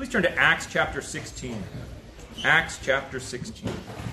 Please turn to Acts chapter 16. Acts chapter 16.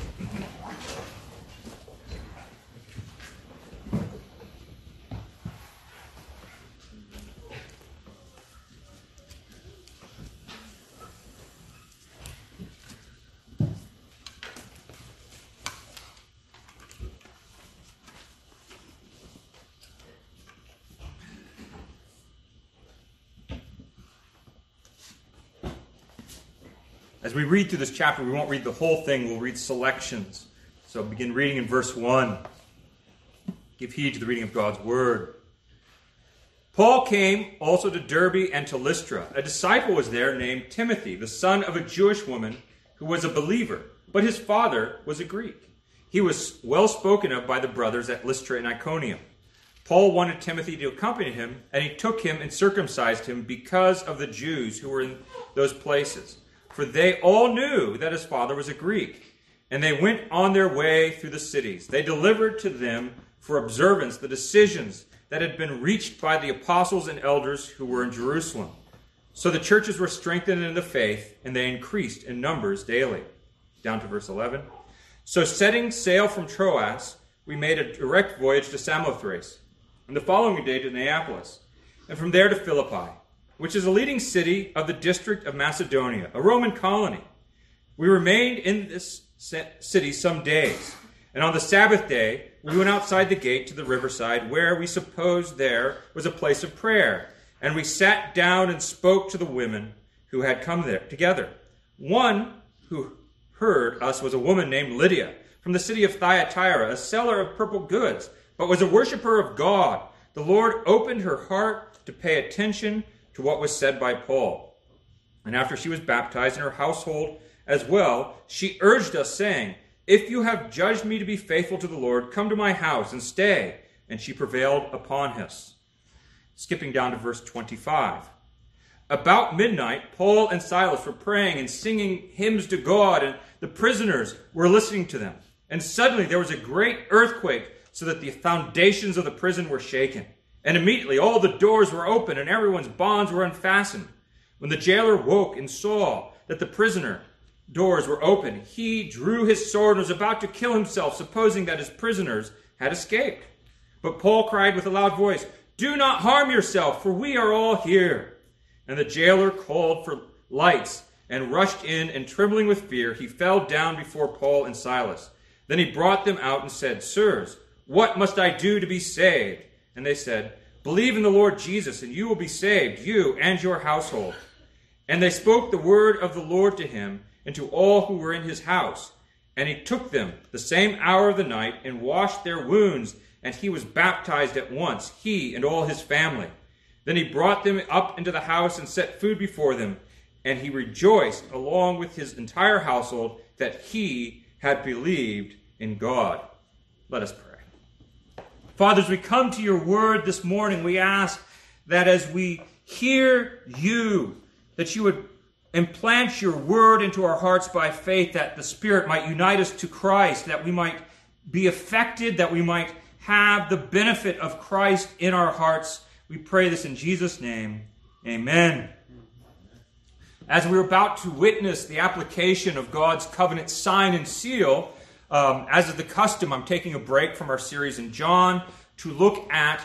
As we read through this chapter, we won't read the whole thing, we'll read selections. So begin reading in verse 1. Give heed to the reading of God's word. Paul came also to Derbe and to Lystra. A disciple was there named Timothy, the son of a Jewish woman who was a believer, but his father was a Greek. He was well spoken of by the brothers at Lystra and Iconium. Paul wanted Timothy to accompany him, and he took him and circumcised him because of the Jews who were in those places. For they all knew that his father was a Greek, and they went on their way through the cities. They delivered to them for observance the decisions that had been reached by the apostles and elders who were in Jerusalem. So the churches were strengthened in the faith, and they increased in numbers daily. Down to verse 11. So setting sail from Troas, we made a direct voyage to Samothrace, and the following day to Neapolis, and from there to Philippi, which is a leading city of the district of Macedonia, a Roman colony. We remained in this city some days, and on the Sabbath day we went outside the gate to the riverside, where we supposed there was a place of prayer, and we sat down and spoke to the women who had come there together. One who heard us was a woman named Lydia, from the city of Thyatira, a seller of purple goods, but was a worshiper of God. The Lord opened her heart to pay attention to what was said by Paul. And after she was baptized in her household as well, she urged us, saying, "If you have judged me to be faithful to the Lord, come to my house and stay." And she prevailed upon us. Skipping down to verse 25. About midnight, Paul and Silas were praying and singing hymns to God, and the prisoners were listening to them. And suddenly there was a great earthquake, so that the foundations of the prison were shaken. And immediately all the doors were open and everyone's bonds were unfastened. When the jailer woke and saw that the prisoner doors were open, he drew his sword and was about to kill himself, supposing that his prisoners had escaped. But Paul cried with a loud voice, "Do not harm yourself, for we are all here." And the jailer called for lights and rushed in, and trembling with fear, he fell down before Paul and Silas. Then he brought them out and said, "Sirs, what must I do to be saved?" And they said, "Believe in the Lord Jesus, and you will be saved, you and your household." And they spoke the word of the Lord to him and to all who were in his house. And he took them the same hour of the night and washed their wounds, and he was baptized at once, he and all his family. Then he brought them up into the house and set food before them, and he rejoiced along with his entire household that he had believed in God. Let us pray. Father, as we come to your word this morning, we ask that as we hear you, that you would implant your word into our hearts by faith, that the Spirit might unite us to Christ, that we might be affected, that we might have the benefit of Christ in our hearts. We pray this in Jesus' name. Amen. As we're about to witness the application of God's covenant sign and seal, as is the custom, I'm taking a break from our series in John to look at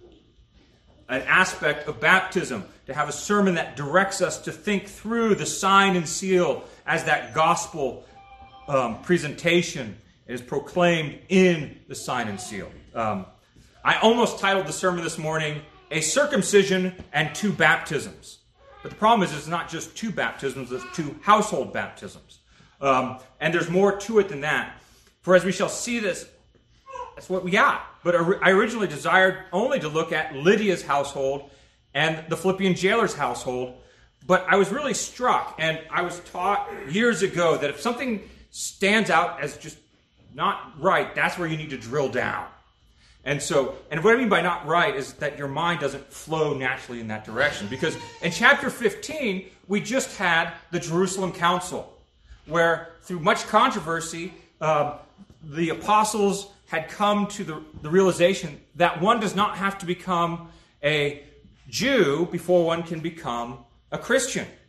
an aspect of baptism, to have a sermon that directs us to think through the sign and seal as that gospel presentation is proclaimed in the sign and seal. I almost titled the sermon this morning, "A Circumcision and Two Baptisms." But the problem is it's not just two baptisms, it's two household baptisms. And there's more to it than that. For as we shall see this, that's what we got. But I originally desired only to look at Lydia's household and the Philippian jailer's household. But I was really struck, and I was taught years ago that if something stands out as just not right, that's where you need to drill down. And what I mean by not right is that your mind doesn't flow naturally in that direction. Because in chapter 15, we just had the Jerusalem Council, where through much controversy, the apostles had come to the realization that one does not have to become a Jew before one can become a Christian.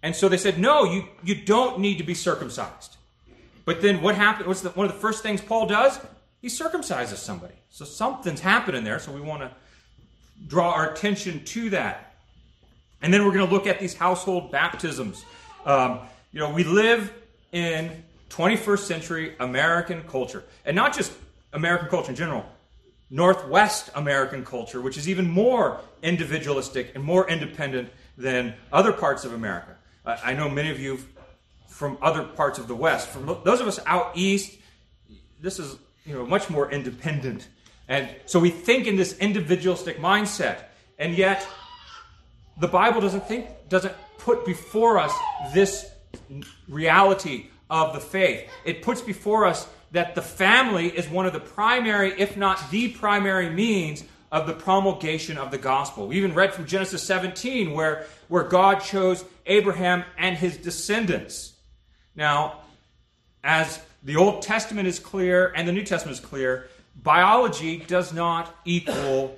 And so they said, no, you don't need to be circumcised. But then what happened? One of the first things Paul does? He circumcises somebody. So something's happening there, so we want to draw our attention to that. And then we're going to look at these household baptisms. We live in 21st century American culture. And not just American culture in general. Northwest American culture, which is even more individualistic and more independent than other parts of America. I know many of you from other parts of the West. For those of us out east, this is much more independent. And so we think in this individualistic mindset. And yet, the Bible doesn't put before us this reality of the faith. It puts before us that the family is one of the primary, if not the primary means of the promulgation of the gospel. We even read from Genesis 17 where God chose Abraham and his descendants. Now, as the Old Testament is clear and the New Testament is clear, biology does not equal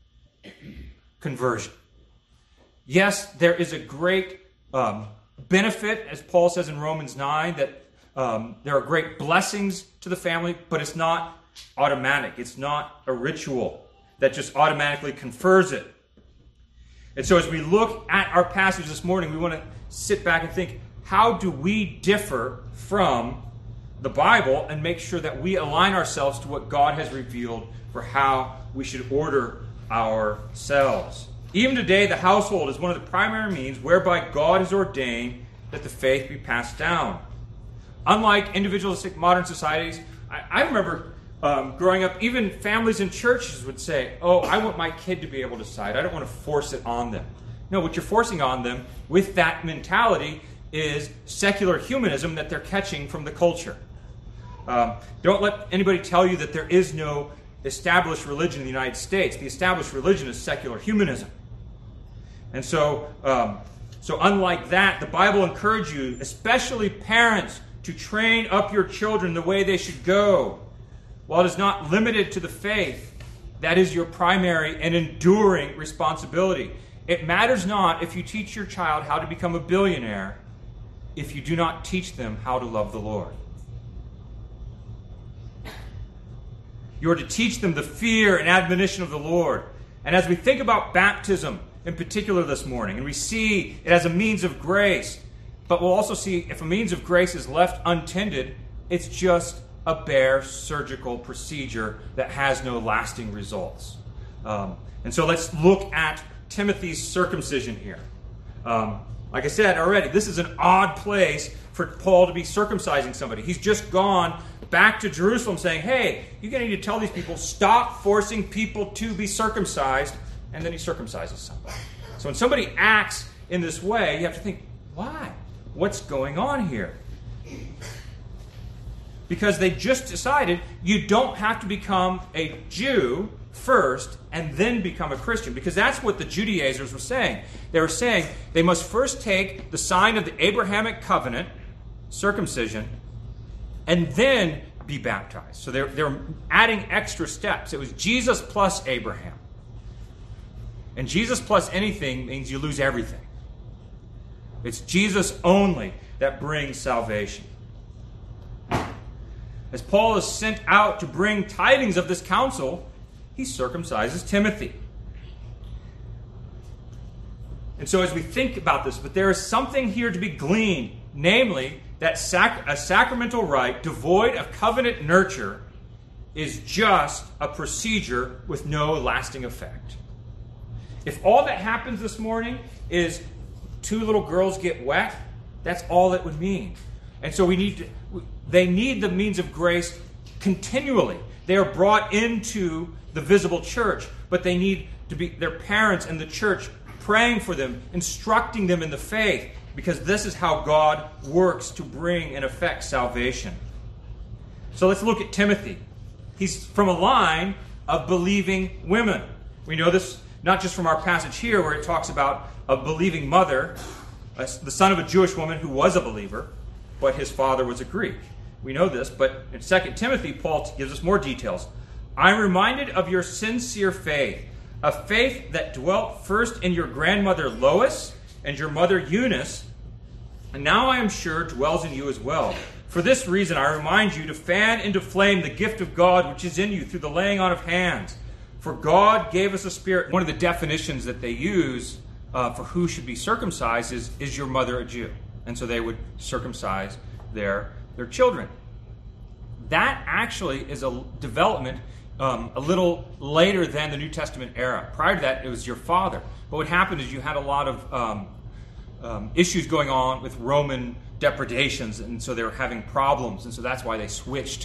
conversion. Yes, there is a great benefit, as Paul says in Romans 9, that there are great blessings to the family, but it's not automatic. It's not a ritual that just automatically confers it. And so as we look at our passage this morning, we want to sit back and think, how do we differ from the Bible and make sure that we align ourselves to what God has revealed for how we should order ourselves? Even today, the household is one of the primary means whereby God has ordained that the faith be passed down. Unlike individualistic modern societies, I remember growing up, even families and churches would say, oh, I want my kid to be able to decide. I don't want to force it on them. No, what you're forcing on them with that mentality is secular humanism that they're catching from the culture. Don't let anybody tell you that there is no established religion in the United States. The established religion is secular humanism. And so unlike that, the Bible encourages you, especially parents, to train up your children the way they should go. While it is not limited to the faith, that is your primary and enduring responsibility. It matters not if you teach your child how to become a billionaire if you do not teach them how to love the Lord. You are to teach them the fear and admonition of the Lord. And as we think about baptism in particular this morning, and we see it as a means of grace, but we'll also see if a means of grace is left untended, it's just a bare surgical procedure that has no lasting results. And so let's look at Timothy's circumcision here. Like I said already, this is an odd place for Paul to be circumcising somebody. He's just gone back to Jerusalem saying, hey, you're going to need to tell these people, stop forcing people to be circumcised, and then he circumcises somebody. So when somebody acts in this way, you have to think, why? What's going on here? Because they just decided you don't have to become a Jew first and then become a Christian. Because that's what the Judaizers were saying. They were saying they must first take the sign of the Abrahamic covenant, circumcision, and then be baptized. So they're adding extra steps. It was Jesus plus Abraham. And Jesus plus anything means you lose everything. It's Jesus only that brings salvation. As Paul is sent out to bring tidings of this counsel, he circumcises Timothy. And so as we think about this, but there is something here to be gleaned, namely that a sacramental rite devoid of covenant nurture is just a procedure with no lasting effect. If all that happens this morning is 2 little girls get wet, that's all it would mean. And so they need the means of grace continually. They are brought into the visible church, but they need to be their parents and the church praying for them, instructing them in the faith, because this is how God works to bring and effect salvation. So let's look at Timothy. He's from a line of believing women. We know this not just from our passage here where it talks about a believing mother, the son of a Jewish woman who was a believer, but his father was a Greek. We know this, but in 2 Timothy, Paul gives us more details. I'm reminded of your sincere faith, a faith that dwelt first in your grandmother Lois and your mother Eunice, and now I am sure dwells in you as well. For this reason I remind you to fan into flame the gift of God which is in you through the laying on of hands. For God gave us a spirit. One of the definitions that they use for who should be circumcised is your mother a Jew? And so they would circumcise their children. That actually is a development a little later than the New Testament era. Prior to that, it was your father. But what happened is you had a lot of issues going on with Roman depredations, and so they were having problems, and so that's why they switched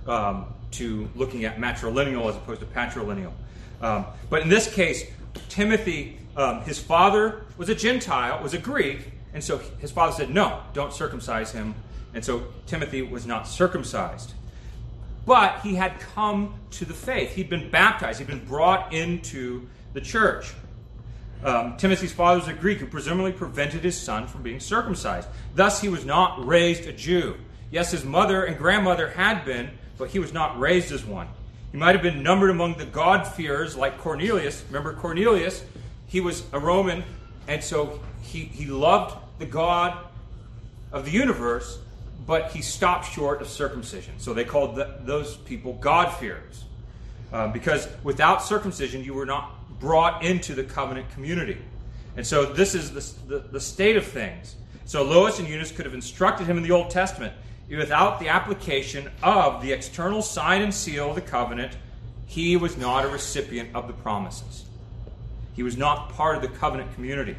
to looking at matrilineal as opposed to patrilineal. But in this case, Timothy, his father was a Gentile, was a Greek, and so his father said, no, don't circumcise him. And so Timothy was not circumcised. But he had come to the faith. He'd been baptized. He'd been brought into the church. Timothy's father was a Greek who presumably prevented his son from being circumcised. Thus, he was not raised a Jew. Yes, his mother and grandmother had been, but he was not raised as one. He might have been numbered among the God-fearers like Cornelius. Remember Cornelius? He was a Roman, and so he loved the God of the universe, but he stopped short of circumcision. So they called those people God-fearers. Because without circumcision, you were not brought into the covenant community. And so this is the state of things. So Lois and Eunice could have instructed him in the Old Testament. Without the application of the external sign and seal of the covenant, he was not a recipient of the promises. He was not part of the covenant community.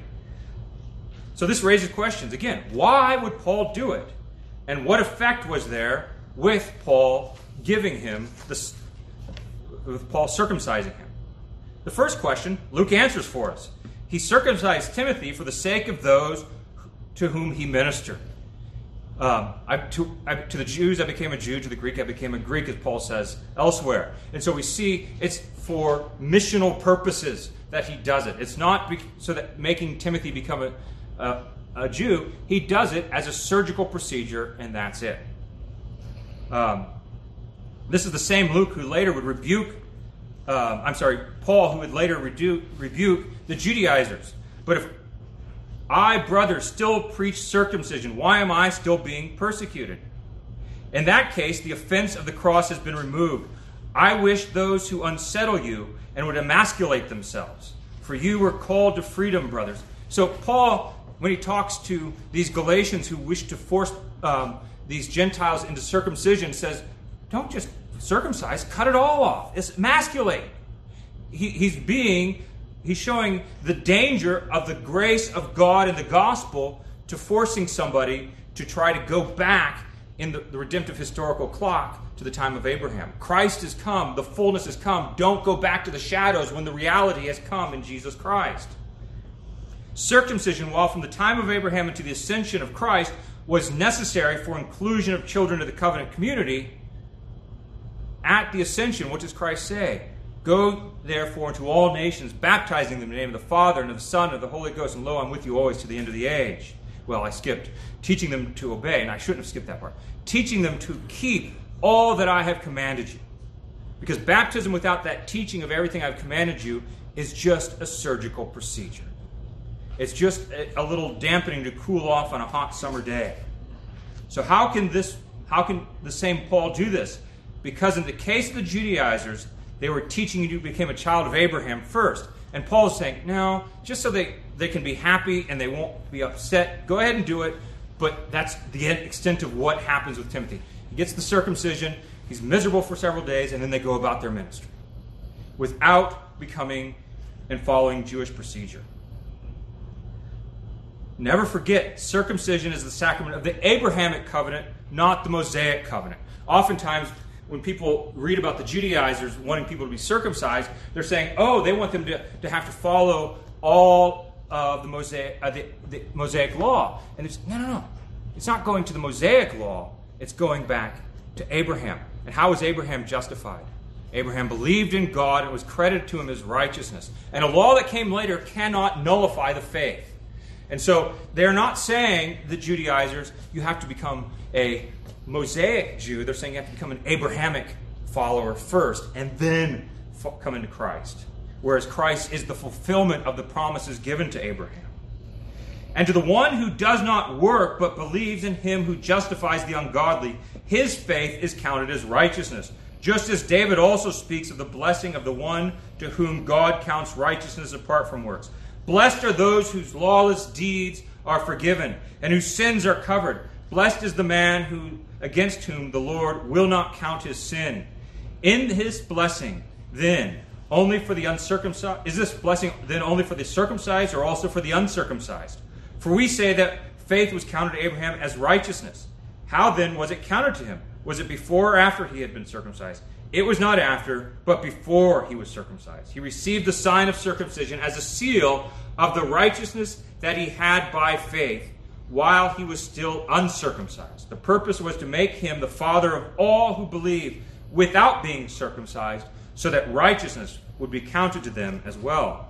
So this raises questions. Again, why would Paul do it? And what effect was there with Paul giving him this, with Paul circumcising him? The first question, Luke answers for us. He circumcised Timothy for the sake of those to whom he ministered. To the Jews, I became a Jew. To the Greek, I became a Greek, as Paul says elsewhere. And so we see it's for missional purposes that he does it. It's not so that making Timothy become a Jew. He does it as a surgical procedure, and that's it. This is the same Luke who later would rebuke, Paul, who would later rebuke the Judaizers. But if I, brothers, still preach circumcision, why am I still being persecuted? In that case, the offense of the cross has been removed. I wish those who unsettle you and would emasculate themselves. For you were called to freedom, brothers. So Paul, when he talks to these Galatians who wish to force these Gentiles into circumcision, says, don't just circumcise, cut it all off. It's emasculate. He's showing the danger of the grace of God in the gospel to forcing somebody to try to go back in the redemptive historical clock to the time of Abraham. Christ has come. The fullness has come. Don't go back to the shadows when the reality has come in Jesus Christ. Circumcision, while from the time of Abraham unto the ascension of Christ, was necessary for inclusion of children of the covenant community, at the ascension, what does Christ say? Go, therefore, into all nations, baptizing them in the name of the Father, and of the Son, and of the Holy Ghost, and lo, I'm with you always to the end of the age. Well, I skipped. Teaching them to obey, and I shouldn't have skipped that part. Teaching them to keep all that I have commanded you. Because baptism without that teaching of everything I've commanded you is just a surgical procedure. It's just a little dampening to cool off on a hot summer day. So how can the same Paul do this? Because in the case of the Judaizers, they were teaching you to become a child of Abraham first. And Paul is saying, no, just so they can be happy and they won't be upset, go ahead and do it. But that's the extent of what happens with Timothy. He gets the circumcision, he's miserable for several days, and then they go about their ministry without becoming and following Jewish procedure. Never forget, circumcision is the sacrament of the Abrahamic covenant, not the Mosaic covenant. Oftentimes, when people read about the Judaizers wanting people to be circumcised, they're saying, oh, they want them to have to follow all of the Mosaic law. And it's, no. It's not going to the Mosaic law. It's going back to Abraham. And how was Abraham justified? Abraham believed in God and it was credited to him as righteousness. And a law that came later cannot nullify the faith. And so they're not saying, the Judaizers, you have to become a Mosaic Jew. They're saying you have to become an Abrahamic follower first and then come into Christ. Whereas Christ is the fulfillment of the promises given to Abraham. And to the one who does not work but believes in him who justifies the ungodly, his faith is counted as righteousness. Just as David also speaks of the blessing of the one to whom God counts righteousness apart from works. Blessed are those whose lawless deeds are forgiven and whose sins are covered. Blessed is the man against whom the Lord will not count his sin. In his blessing, then, only for the uncircumcised, is this blessing then only for the circumcised or also for the uncircumcised? For we say that faith was counted to Abraham as righteousness. How then was it counted to him? Was it before or after he had been circumcised? It was not after, but before he was circumcised. He received the sign of circumcision as a seal of the righteousness that he had by faith while he was still uncircumcised. The purpose was to make him the father of all who believe without being circumcised, so that righteousness would be counted to them as well.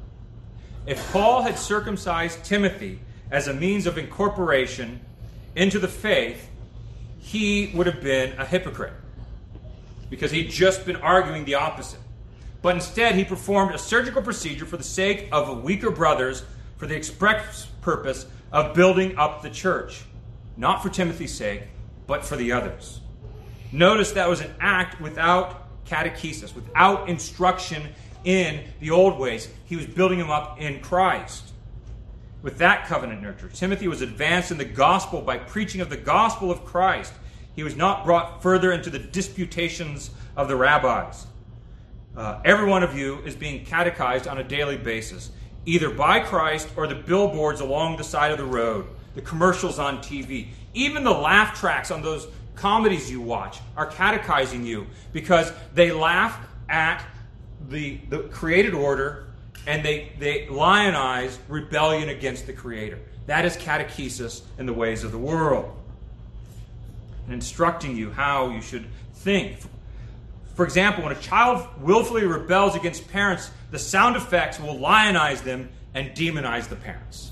If Paul had circumcised Timothy as a means of incorporation into the faith, he would have been a hypocrite, because he'd just been arguing the opposite. But instead, he performed a surgical procedure for the sake of weaker brothers, for the express purpose of building up the church. Not for Timothy's sake, but for the others. Notice that was an act without catechesis, without instruction in the old ways. He was building them up in Christ. With that covenant nurture, Timothy was advanced in the gospel by preaching of the gospel of Christ. He was not brought further into the disputations of the rabbis. Every one of you is being catechized on a daily basis, either by Christ or the billboards along the side of the road, the commercials on TV, even the laugh tracks on those comedies you watch are catechizing you, because they laugh at the created order and they lionize rebellion against the Creator. That is catechesis in the ways of the world, and instructing you how you should think. For example, when a child willfully rebels against parents, the sound effects will lionize them and demonize the parents.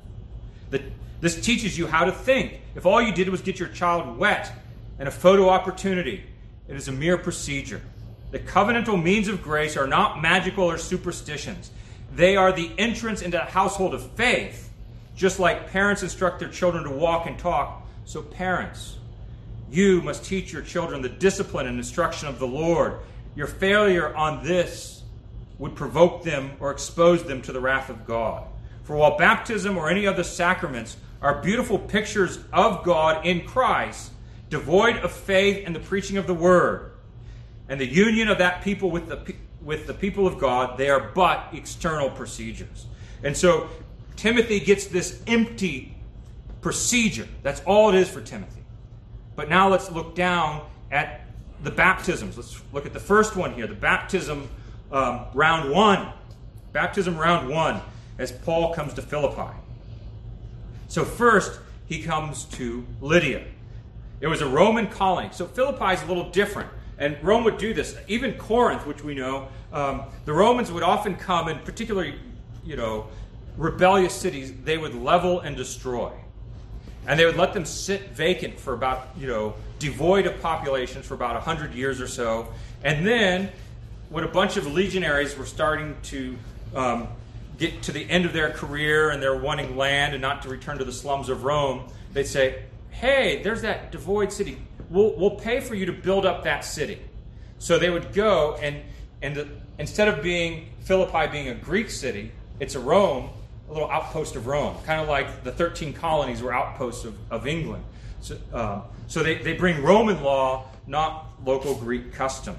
This teaches you how to think. If all you did was get your child wet and a photo opportunity, it is a mere procedure. The covenantal means of grace are not magical or superstitions. They are the entrance into a household of faith. Just like parents instruct their children to walk and talk, so parents, you must teach your children the discipline and instruction of the Lord. Your failure on this would provoke them or expose them to the wrath of God. For while baptism or any other sacraments are beautiful pictures of God in Christ, devoid of faith and the preaching of the word, and the union of that people with the people of God, they are but external procedures. And so Timothy gets this empty procedure. That's all it is for Timothy. But now let's look down at the baptisms. Let's look at the first one here, the baptism round one. Baptism round one, as Paul comes to Philippi. So first, he comes to Lydia. It was a Roman colony. So Philippi is a little different. And Rome would do this. Even Corinth, which we know, the Romans would often come, in particularly, rebellious cities, they would level and destroy. And they would let them sit vacant for about, devoid of populations for about 100 years or so. And then, when a bunch of legionaries were starting to get to the end of their career and they're wanting land and not to return to the slums of Rome, they'd say, hey, there's that devoid city. We'll pay for you to build up that city. So they would go, and instead of Philippi being a Greek city, it's a little outpost of Rome, kind of like the 13 colonies were outposts of England. So they bring Roman law, not local Greek custom.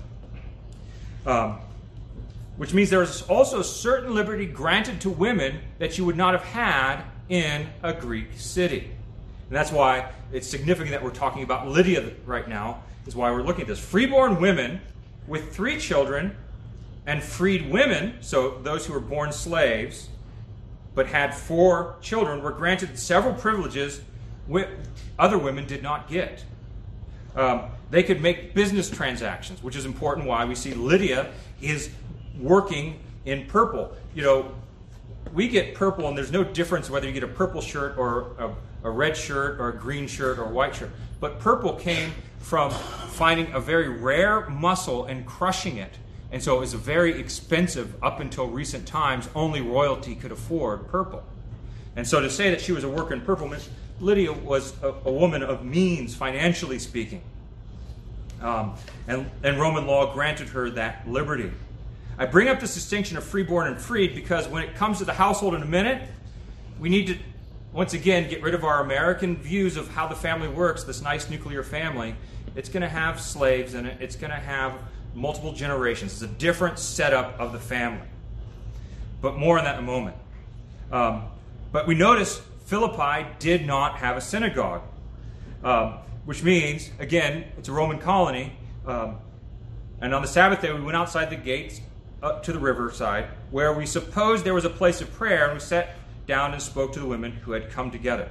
Which means there is also a certain liberty granted to women that you would not have had in a Greek city. And that's why it's significant that we're talking about Lydia right now, is why we're looking at this. Freeborn women with 3 children and freed women, so those who were born slaves, but had 4 children, were granted several privileges other women did not get. They could make business transactions, which is important why we see Lydia is working in purple. We get purple, and there's no difference whether you get a purple shirt or a red shirt or a green shirt or a white shirt. But purple came from finding a very rare mussel and crushing it. And so it was very expensive up until recent times. Only royalty could afford purple. And so to say that she was a worker in purple means Lydia was a woman of means, financially speaking. And Roman law granted her that liberty. I bring up this distinction of freeborn and freed because when it comes to the household in a minute, we need to, once again, get rid of our American views of how the family works, this nice nuclear family. It's going to have slaves in it. It's going to have multiple generations. It's a different setup of the family. But more on that in a moment. But we notice Philippi did not have a synagogue, which means, again, it's a Roman colony. And on the Sabbath day, we went outside the gates up to the riverside, where we supposed there was a place of prayer, and we sat down and spoke to the women who had come together.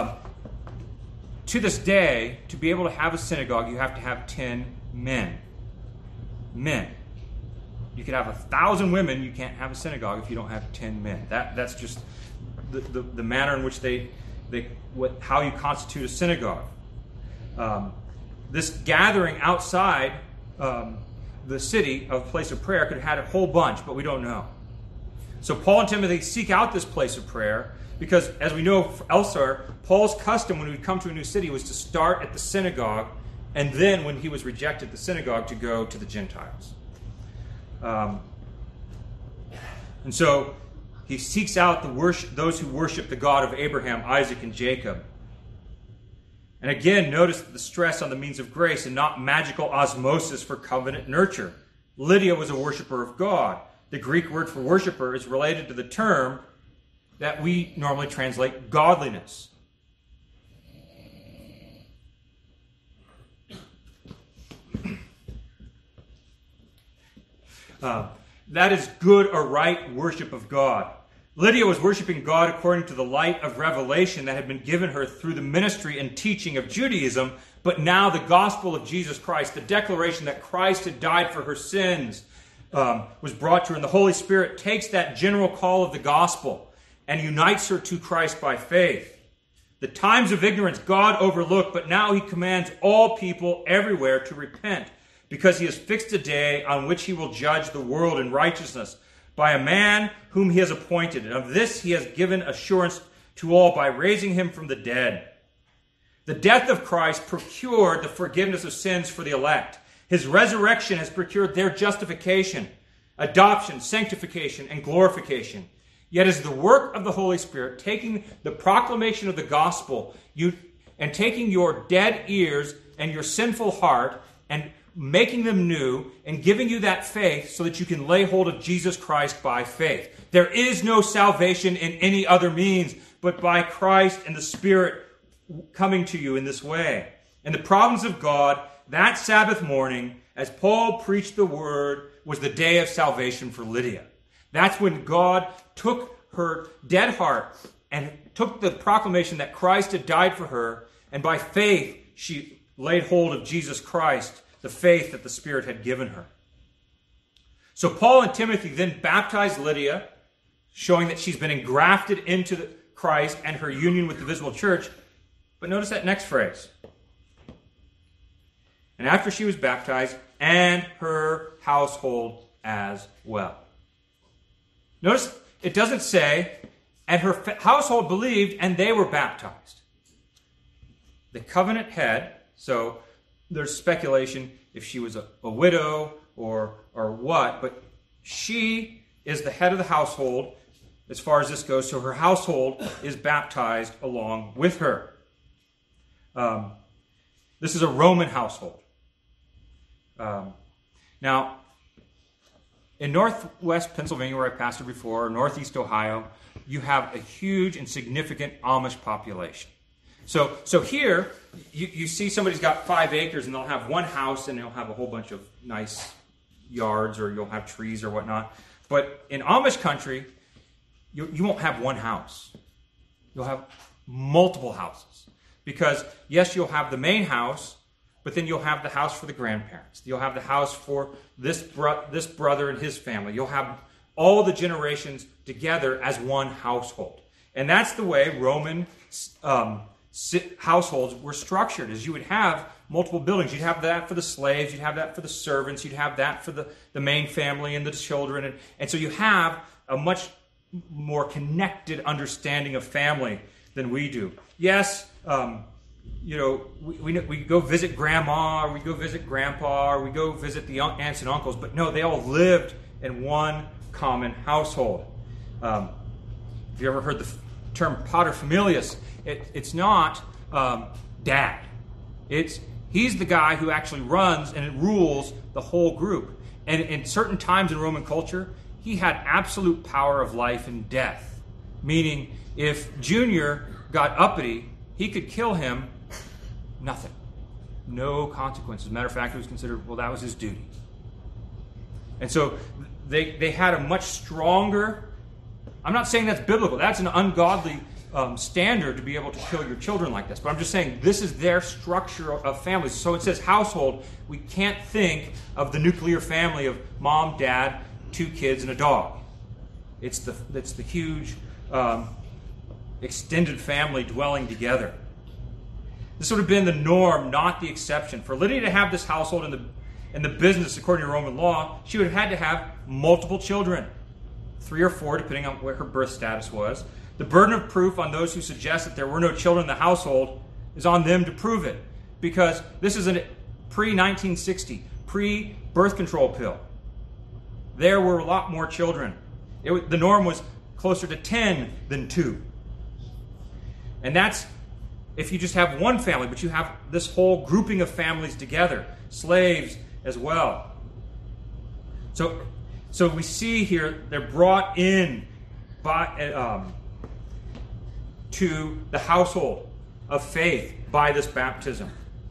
To this day, to be able to have a synagogue, you have to have 10 men. Men. You could have 1,000 women, you can't have a synagogue if you don't have 10 men. That's just the manner in which how you constitute a synagogue. This gathering outside the city of place of prayer could have had a whole bunch, but we don't know. So Paul and Timothy seek out this place of prayer because, as we know elsewhere, Paul's custom when he would come to a new city was to start at the synagogue, and then when he was rejected the synagogue, to go to the Gentiles. And so he seeks out those who worship the God of Abraham, Isaac, and Jacob. And again, notice the stress on the means of grace and not magical osmosis for covenant nurture. Lydia was a worshiper of God. The Greek word for worshiper is related to the term that we normally translate godliness. That is good or right worship of God. Lydia was worshiping God according to the light of revelation that had been given her through the ministry and teaching of Judaism, but now the gospel of Jesus Christ, the declaration that Christ had died for her sins, was brought to her, and the Holy Spirit takes that general call of the gospel and unites her to Christ by faith. The times of ignorance God overlooked, but now he commands all people everywhere to repent, because he has fixed a day on which he will judge the world in righteousness by a man whom he has appointed. And of this he has given assurance to all by raising him from the dead. The death of Christ procured the forgiveness of sins for the elect. His resurrection has procured their justification, adoption, sanctification, and glorification. Yet as the work of the Holy Spirit, taking the proclamation of the gospel, and taking your dead ears and your sinful heart and making them new and giving you that faith so that you can lay hold of Jesus Christ by faith. There is no salvation in any other means but by Christ and the Spirit coming to you in this way. And the providence of God, that Sabbath morning, as Paul preached the word, was the day of salvation for Lydia. That's when God took her dead heart and took the proclamation that Christ had died for her, and by faith she laid hold of Jesus Christ, the faith that the Spirit had given her. So Paul and Timothy then baptized Lydia, showing that she's been engrafted into Christ and her union with the visible church. But notice that next phrase. And after she was baptized, and her household as well. Notice it doesn't say, and her household believed, and they were baptized. The covenant head, so there's speculation if she was a widow or what, but she is the head of the household as far as this goes, so her household is baptized along with her. This is a Roman household. Now, in northwest Pennsylvania, where I pastored before, or northeast Ohio, you have a huge and significant Amish population. So here, you see somebody's got 5 acres, and they'll have one house, and they'll have a whole bunch of nice yards, or you'll have trees or whatnot. But in Amish country, you won't have one house. You'll have multiple houses. Because, yes, you'll have the main house, but then you'll have the house for the grandparents. You'll have the house for this brother and his family. You'll have all the generations together as one household. And that's the way Roman households were structured, is you would have multiple buildings. You'd have that for the slaves. You'd have that for the servants. You'd have that for the main family and the children. And so you have a much more connected understanding of family than we do. Yes, we go visit grandma, or we go visit grandpa, or we go visit the aunts and uncles, but no, they all lived in one common household. Have you ever heard the term paterfamilias? It's not dad. He's the guy who actually runs and rules the whole group. And in certain times in Roman culture, he had absolute power of life and death. Meaning, if Junior got uppity, he could kill him, nothing. No consequences. As a matter of fact, it was considered, that was his duty. And so they had a much stronger, I'm not saying that's biblical, that's an ungodly standard to be able to kill your children like this. But I'm just saying this is their structure of families. So it says household. We can't think of the nuclear family of mom, dad, 2 kids, and a dog. It's the huge extended family dwelling together. This would have been the norm, not the exception. For Lydia to have this household in the business according to Roman law, she would have had to have multiple children, 3 or 4, depending on what her birth status was. The burden of proof on those who suggest that there were no children in the household is on them to prove it, because this is a pre-1960, pre-birth control pill. There were a lot more children. The norm was closer to 10 than 2. And that's if you just have one family, but you have this whole grouping of families together, slaves as well. So we see here they're brought in by to the household of faith by this baptism.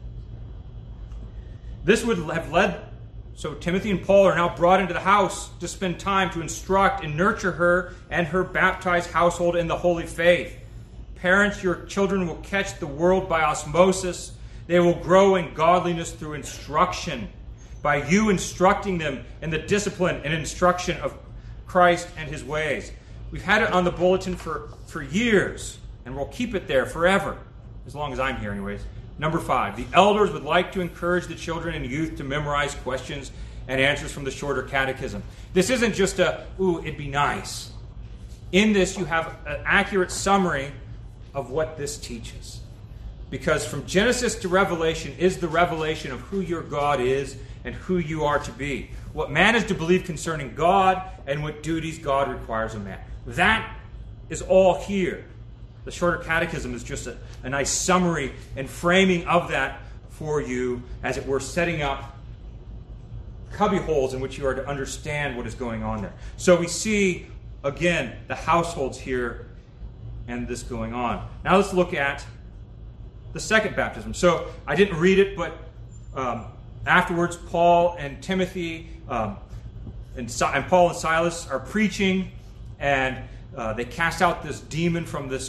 This would have led, so Timothy and Paul are now brought into the house to spend time to instruct and nurture her and her baptized household in the holy faith. Parents, your children will catch the world by osmosis. They will grow in godliness through instruction, by you instructing them in the discipline and instruction of Christ and his ways. We've had it on the bulletin for years, and we'll keep it there forever, as long as I'm here anyways. Number 5, the elders would like to encourage the children and youth to memorize questions and answers from the shorter catechism. This isn't just it'd be nice. In this, you have an accurate summary of what this teaches. Because from Genesis to Revelation is the revelation of who your God is and who you are to be. What man is to believe concerning God and what duties God requires of man. That is all here. The shorter catechism is just a nice summary and framing of that for you, as it were, setting up cubby holes in which you are to understand what is going on there. So we see, again, the households here and this going on. Now let's look at the second baptism. So I didn't read it, but afterwards Paul and Timothy and Paul and Silas are preaching, and they cast out this demon from this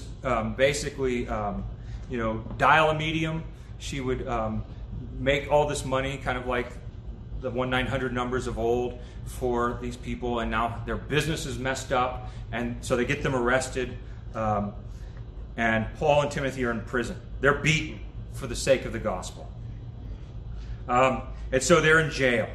dial a medium. She would make all this money, kind of like the 1-900 numbers of old, for these people, and now their business is messed up, and so they get them arrested, and Paul and Timothy are in prison. They're beaten for the sake of the gospel. And so they're in jail.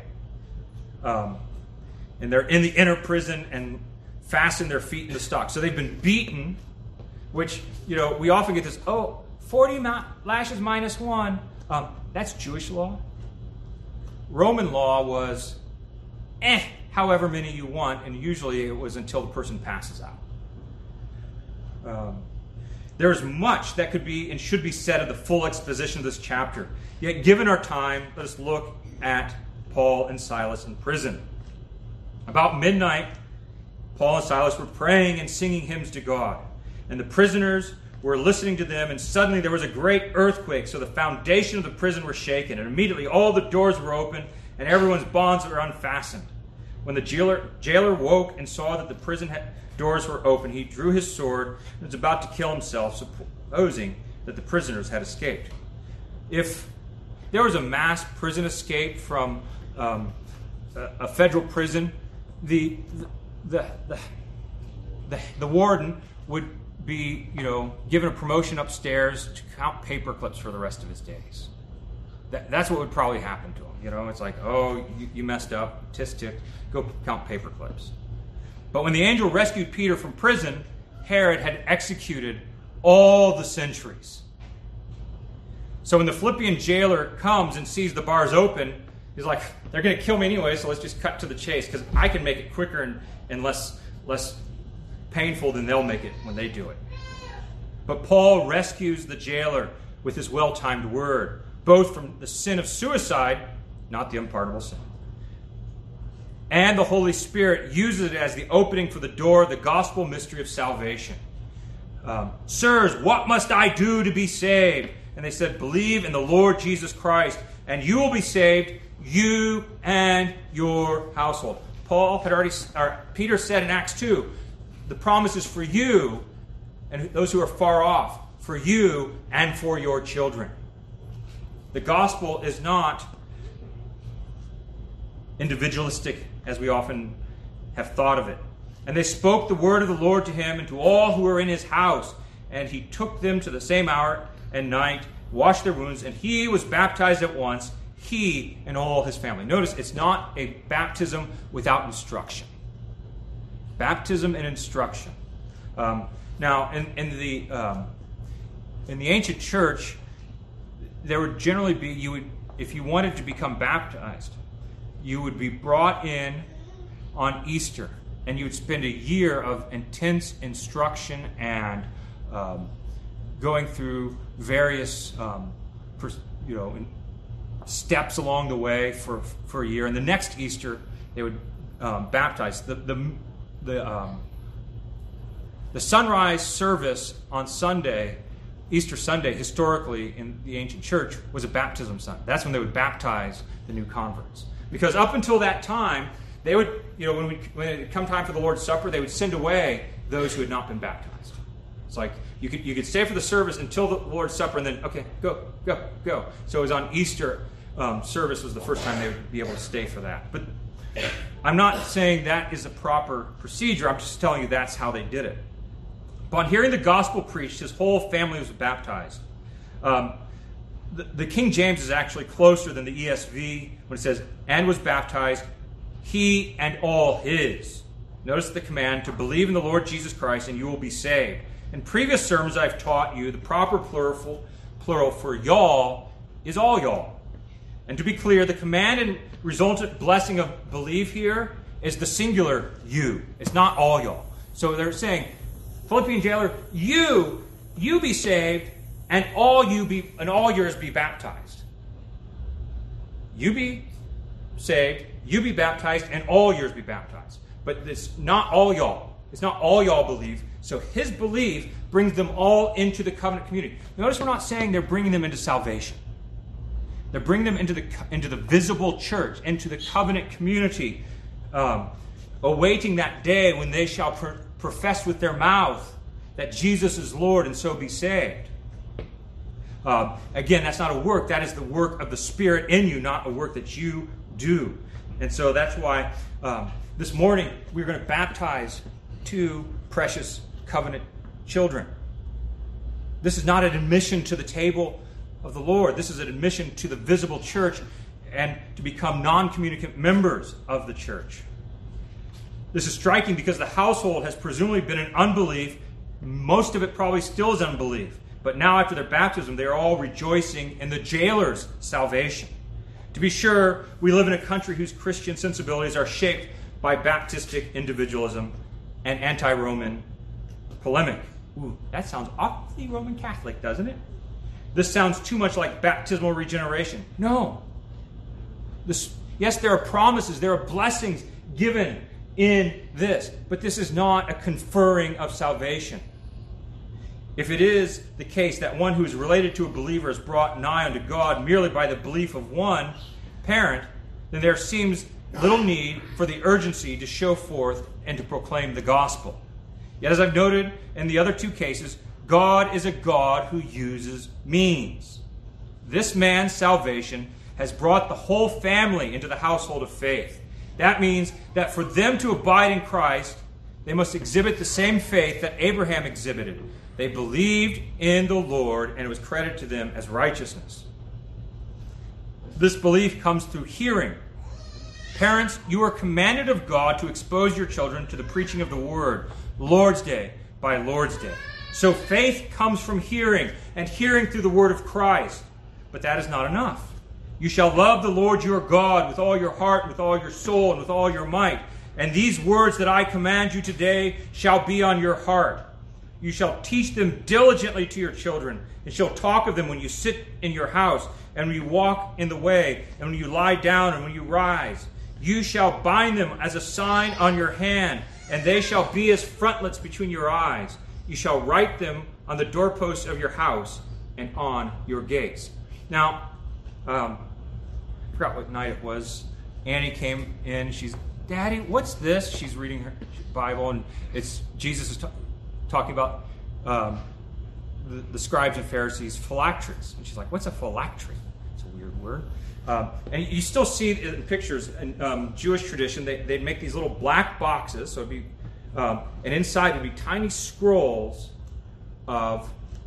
And they're in the inner prison and fasten their feet in the stocks. So they've been beaten, which, we often get this, 40 lashes minus 1. That's Jewish law. Roman law was, however many you want, and usually it was until the person passes out. There's much that could be and should be said of the full exposition of this chapter. Yet, given our time, let us look at Paul and Silas in prison. About midnight, Paul and Silas were praying and singing hymns to God, and the prisoners were listening to them, and suddenly there was a great earthquake, so the foundation of the prison were shaken, and immediately all the doors were open, and everyone's bonds were unfastened. When the jailer woke and saw that the prison doors were open, he drew his sword and was about to kill himself, supposing that the prisoners had escaped. If there was a mass prison escape from a federal prison, the warden would be, given a promotion upstairs to count paper clips for the rest of his days. That's what would probably happen to him. It's like, you messed up, tisk tick, go count paper clips. But when the angel rescued Peter from prison, Herod had executed all the sentries. So when the Philippian jailer comes and sees the bars open, he's like, they're going to kill me anyway, so let's just cut to the chase, because I can make it quicker and less painful than they'll make it when they do it. But Paul rescues the jailer with his well-timed word, both from the sin of suicide, not the unpardonable sin, and the Holy Spirit uses it as the opening for the door of the gospel mystery of salvation. Sirs, what must I do to be saved? And they said, believe in the Lord Jesus Christ, and you will be saved, you and your household. Peter said in Acts 2, the promise is for you and those who are far off, for you and for your children. The gospel is not individualistic as we often have thought of it. And they spoke the word of the Lord to him and to all who were in his house. And he took them to the same hour and night, washed their wounds, and he was baptized at once, he and all his family. Notice, it's not a baptism without instruction. Baptism and instruction. Now, in the ancient church, there would generally be, if you wanted to become baptized, you would be brought in on Easter, and you would spend a year of intense instruction and going through various steps along the way for a year. And the next Easter, they would baptize. The sunrise service on Sunday, Easter Sunday, historically in the ancient church, was a baptism Sunday. That's when they would baptize the new converts. Because up until that time, they would, when it come time for the Lord's Supper, they would send away those who had not been baptized. It's like you could stay for the service until the Lord's Supper, and then okay, go. So it was on Easter service was the first time they would be able to stay for that. But I'm not saying that is a proper procedure. I'm just telling you that's how they did it. Upon hearing the gospel preached, his whole family was baptized. The King James is actually closer than the ESV when it says, and was baptized, he and all his. Notice the command to believe in the Lord Jesus Christ and you will be saved. In previous sermons I've taught you the proper plural for y'all is all y'all. And to be clear, the command and resultant blessing of believe here is the singular you. It's not all y'all. So they're saying, Philippian jailer, you be saved, and all yours be baptized. You be saved, you be baptized, and all yours be baptized. But it's not all y'all. It's not all y'all believe. So his belief brings them all into the covenant community. Notice we're not saying they're bringing them into salvation. They're bringing them into the visible church, into the covenant community, awaiting that day when they shall profess with their mouth that Jesus is Lord and so be saved. Again, that's not a work. That is the work of the Spirit in you, not a work that you do. And so that's why this morning we're going to baptize two precious covenant children. This is not an admission to the table of the Lord. This is an admission to the visible church and to become non-communicant members of the church. This is striking because the household has presumably been in unbelief. Most of it probably still is unbelief. But now after their baptism, they are all rejoicing in the jailer's salvation. To be sure, we live in a country whose Christian sensibilities are shaped by Baptistic individualism and anti-Roman polemic. Ooh, that sounds awfully Roman Catholic, doesn't it? This sounds too much like baptismal regeneration. No. Yes, there are promises, there are blessings given in this, but this is not a conferring of salvation. If it is the case that one who is related to a believer is brought nigh unto God merely by the belief of one parent, then there seems little need for the urgency to show forth and to proclaim the gospel. Yet as I've noted in the other two cases, God is a God who uses means. This man's salvation has brought the whole family into the household of faith. That means that for them to abide in Christ, they must exhibit the same faith that Abraham exhibited. They believed in the Lord, and it was credited to them as righteousness. This belief comes through hearing. Parents, you are commanded of God to expose your children to the preaching of the word, Lord's Day by Lord's Day. So faith comes from hearing, and hearing through the word of Christ. But that is not enough. You shall love the Lord your God with all your heart, with all your soul, and with all your might. And these words that I command you today shall be on your heart. You shall teach them diligently to your children, and shall talk of them when you sit in your house, and when you walk in the way, and when you lie down, and when you rise. You shall bind them as a sign on your hand, and they shall be as frontlets between your eyes. You shall write them on the doorposts of your house and on your gates. Now, I forgot what night it was. Annie came in. She's, Daddy, what's this? She's reading her Bible, and it's Jesus is talking about the scribes and Pharisees' phylacteries. And she's like, what's a phylactery? It's a weird word. And you still see it in pictures in Jewish tradition. They'd make these little black boxes, so it'd be, and inside would be tiny scrolls of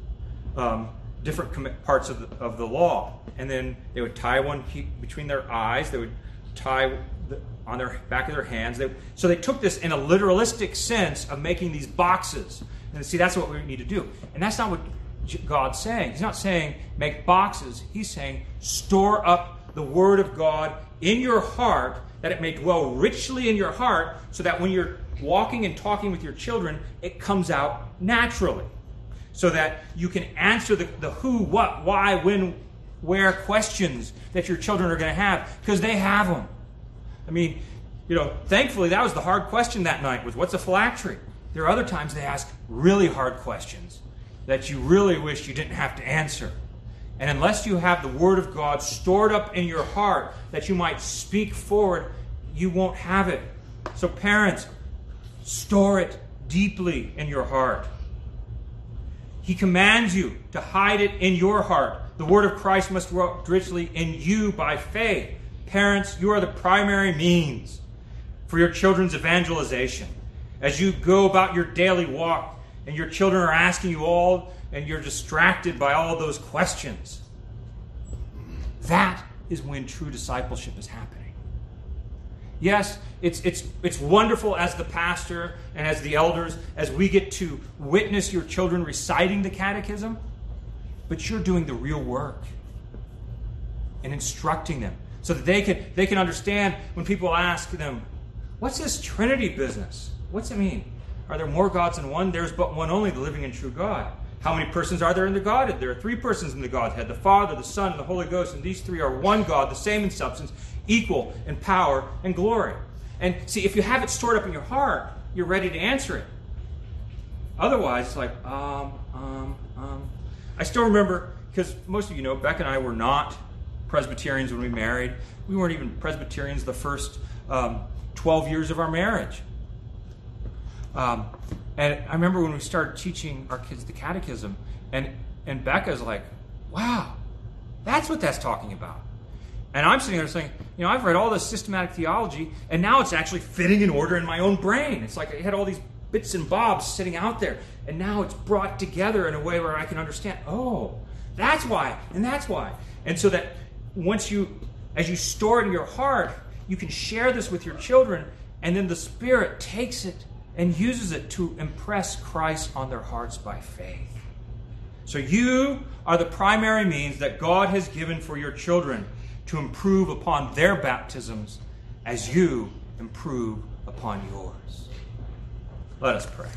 different parts of the law. And then they would tie one between their eyes. They would tie on their back of their hands. So they took this in a literalistic sense of making these boxes. And see, that's what we need to do. And that's not what God's saying. He's not saying make boxes. He's saying store up the Word of God in your heart, that it may dwell richly in your heart, so that when you're walking and talking with your children, it comes out naturally. So that you can answer the who, what, why, when, where questions that your children are going to have, because they have them. I mean, thankfully that was the hard question that night, was what's a phylactery? There are other times they ask really hard questions that you really wish you didn't have to answer. And unless you have the Word of God stored up in your heart that you might speak forward, you won't have it. So parents, store it deeply in your heart. He commands you to hide it in your heart. The Word of Christ must dwell richly in you by faith. Parents, you are the primary means for your children's evangelization. As you go about your daily walk and your children are asking you all and you're distracted by all those questions, that is when true discipleship is happening. Yes, it's wonderful as the pastor and as the elders, as we get to witness your children reciting the catechism, but you're doing the real work and instructing them so that they can understand when people ask them, what's this Trinity business? What's it mean? Are there more gods than one? There's but one only, the living and true God. How many persons are there in the Godhead? There are three persons in the Godhead, the Father, the Son, and the Holy Ghost, and these three are one God, the same in substance, equal in power and glory. And see, if you have it stored up in your heart, you're ready to answer it. Otherwise, it's like, I still remember, because most of you know, Beck and I were not Presbyterians when we married. We weren't even Presbyterians the first 12 years of our marriage. And I remember when we started teaching our kids the catechism, and Becca's like, wow, that's what that's talking about. And I'm sitting there saying, I've read all this systematic theology, and now it's actually fitting in order in my own brain. It's like I had all these bits and bobs sitting out there, and now it's brought together in a way where I can understand, oh, that's why, and that's why. And so that as you store it in your heart, you can share this with your children, and then the Spirit takes it and uses it to impress Christ on their hearts by faith. So you are the primary means that God has given for your children to improve upon their baptisms as you improve upon yours. Let us pray.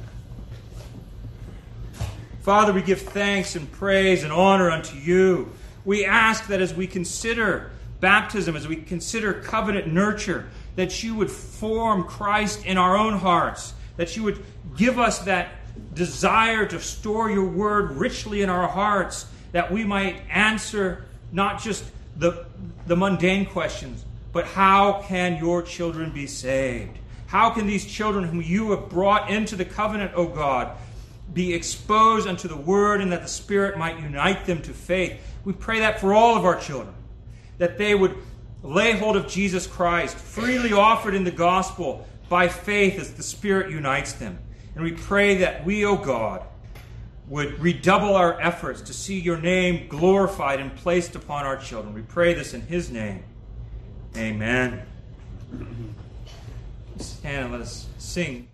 Father, we give thanks and praise and honor unto you. We ask that as we consider baptism, as we consider covenant nurture, that you would form Christ in our own hearts, that you would give us that desire to store your word richly in our hearts, that we might answer not just the mundane questions, but how can your children be saved? How can these children whom you have brought into the covenant, O God, be exposed unto the word, and that the Spirit might unite them to faith? We pray that for all of our children, that they would lay hold of Jesus Christ, freely offered in the gospel by faith as the Spirit unites them. And we pray that we, O God, would redouble our efforts to see your name glorified and placed upon our children. We pray this in his name. Amen. Stand and let us sing